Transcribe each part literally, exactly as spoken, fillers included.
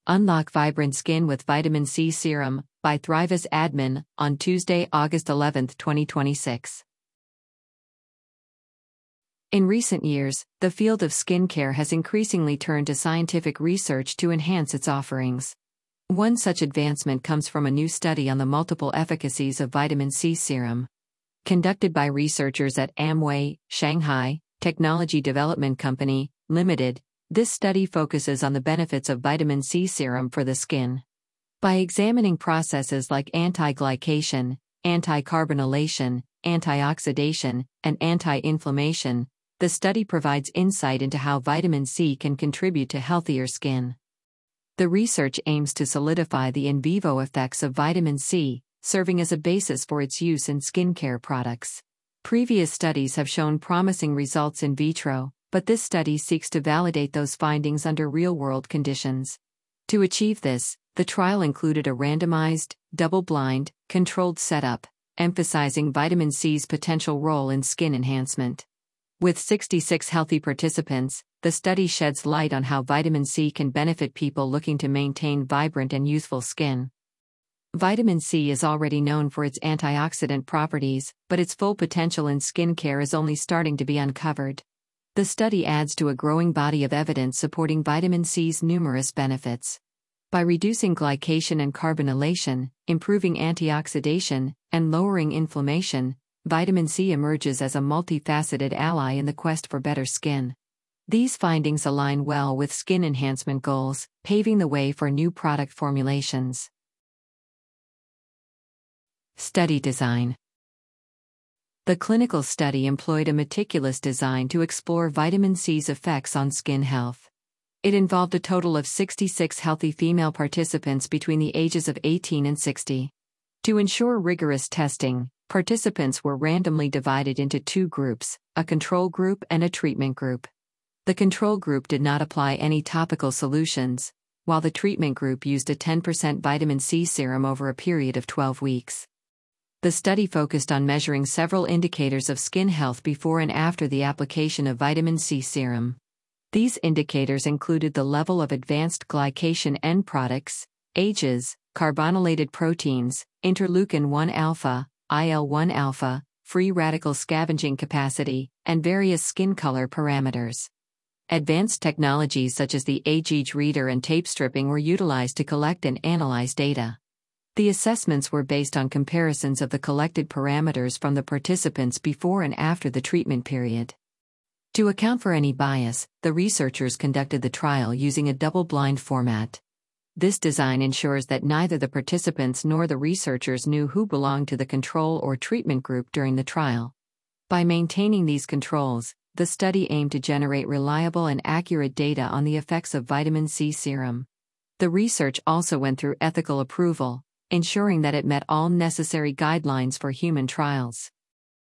Unlock Vibrant Skin with Vitamin C Serum, by Thrivus Admin, on Tuesday, August eleventh, twenty twenty-six. In recent years, the field of skincare has increasingly turned to scientific research to enhance its offerings. One such advancement comes from a new study on the multiple efficacies of vitamin C serum. Conducted by researchers at Amway, Shanghai, Technology Development Company, Limited, this study focuses on the benefits of vitamin C serum for the skin. By examining processes like anti-glycation, anti-carbonylation, antioxidation, and anti-inflammation, the study provides insight into how vitamin C can contribute to healthier skin. The research aims to solidify the in vivo effects of vitamin C, serving as a basis for its use in skincare products. Previous studies have shown promising results in vitro, but this study seeks to validate those findings under real-world conditions. To achieve this, the trial included a randomized, double-blind, controlled setup, emphasizing vitamin C's potential role in skin enhancement. With sixty-six healthy participants, the study sheds light on how vitamin C can benefit people looking to maintain vibrant and youthful skin. Vitamin C is already known for its antioxidant properties, but its full potential in skincare is only starting to be uncovered. The study adds to a growing body of evidence supporting vitamin C's numerous benefits. By reducing glycation and carbonylation, improving antioxidation, and lowering inflammation, vitamin C emerges as a multifaceted ally in the quest for better skin. These findings align well with skin enhancement goals, paving the way for new product formulations. Study design. The clinical study employed a meticulous design to explore vitamin C's effects on skin health. It involved a total of sixty-six healthy female participants between the ages of eighteen and sixty. To ensure rigorous testing, participants were randomly divided into two groups, a control group and a treatment group. The control group did not apply any topical solutions, while the treatment group used a ten percent vitamin C serum over a period of twelve weeks. The study focused on measuring several indicators of skin health before and after the application of vitamin C serum. These indicators included the level of advanced glycation end products, ages, carbonylated proteins, interleukin one alpha, I L one alpha, free radical scavenging capacity, and various skin color parameters. Advanced technologies such as the A G E reader and tape stripping were utilized to collect and analyze data. The assessments were based on comparisons of the collected parameters from the participants before and after the treatment period. To account for any bias, the researchers conducted the trial using a double-blind format. This design ensures that neither the participants nor the researchers knew who belonged to the control or treatment group during the trial. By maintaining these controls, the study aimed to generate reliable and accurate data on the effects of vitamin C serum. The research also went through ethical approval, ensuring that it met all necessary guidelines for human trials.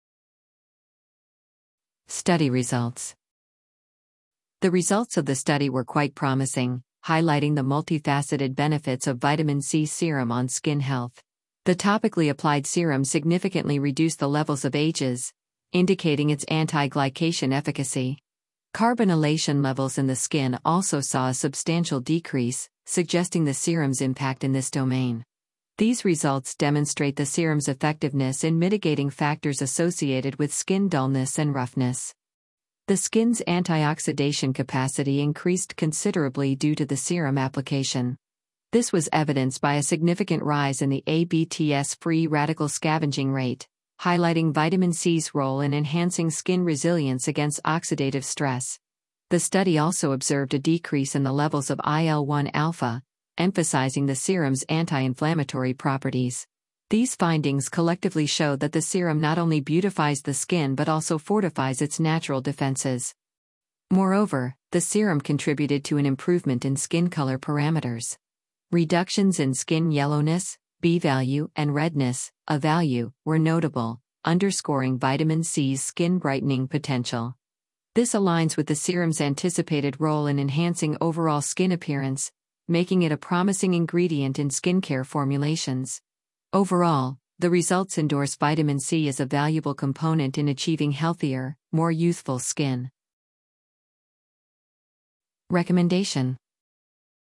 Study results. The results of the study were quite promising, highlighting the multifaceted benefits of vitamin C serum on skin health. The topically applied serum significantly reduced the levels of ages, indicating its anti-glycation efficacy. Carbonylation levels in the skin also saw a substantial decrease, suggesting the serum's impact in this domain. These results demonstrate the serum's effectiveness in mitigating factors associated with skin dullness and roughness. The skin's antioxidation capacity increased considerably due to the serum application. This was evidenced by a significant rise in the A B T S free radical scavenging rate, highlighting vitamin C's role in enhancing skin resilience against oxidative stress. The study also observed a decrease in the levels of I L one alpha, emphasizing the serum's anti-inflammatory properties. These findings collectively show that the serum not only beautifies the skin but also fortifies its natural defenses. Moreover, the serum contributed to an improvement in skin color parameters. Reductions in skin yellowness, B value, and redness, A value, were notable, underscoring vitamin C's skin brightening potential. This aligns with the serum's anticipated role in enhancing overall skin appearance, making it a promising ingredient in skincare formulations. Overall, the results endorse vitamin C as a valuable component in achieving healthier, more youthful skin. Recommendation.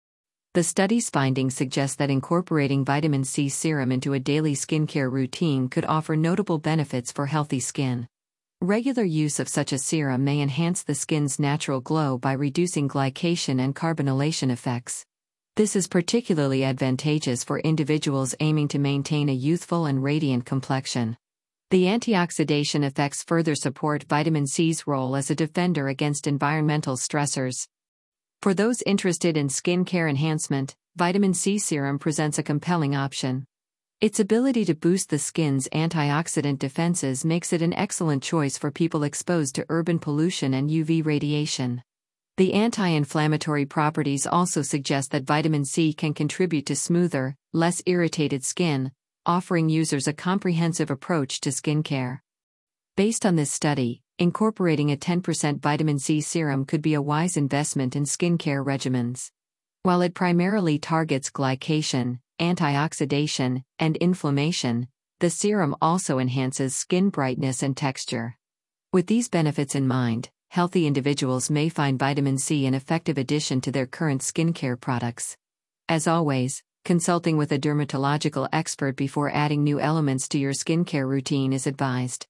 The study's findings suggest that incorporating vitamin C serum into a daily skincare routine could offer notable benefits for healthy skin. Regular use of such a serum may enhance the skin's natural glow by reducing glycation and carbonylation effects. This is particularly advantageous for individuals aiming to maintain a youthful and radiant complexion. The antioxidation effects further support vitamin C's role as a defender against environmental stressors. For those interested in skincare enhancement, vitamin C serum presents a compelling option. Its ability to boost the skin's antioxidant defenses makes it an excellent choice for people exposed to urban pollution and U V radiation. The anti-inflammatory properties also suggest that vitamin C can contribute to smoother, less irritated skin, offering users a comprehensive approach to skincare. Based on this study, incorporating a ten percent vitamin C serum could be a wise investment in skincare regimens. While it primarily targets glycation, antioxidation, and inflammation, the serum also enhances skin brightness and texture. With these benefits in mind, healthy individuals may find vitamin C an effective addition to their current skincare products. As always, consulting with a dermatological expert before adding new elements to your skincare routine is advised.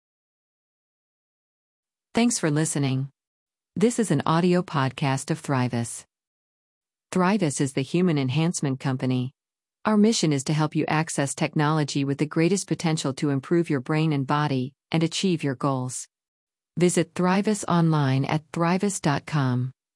Thanks for listening. This is an audio podcast of Thrivus. Thrivus is the human enhancement company. Our mission is to help you access technology with the greatest potential to improve your brain and body and achieve your goals. Visit Thrivus online at thrivus dot com.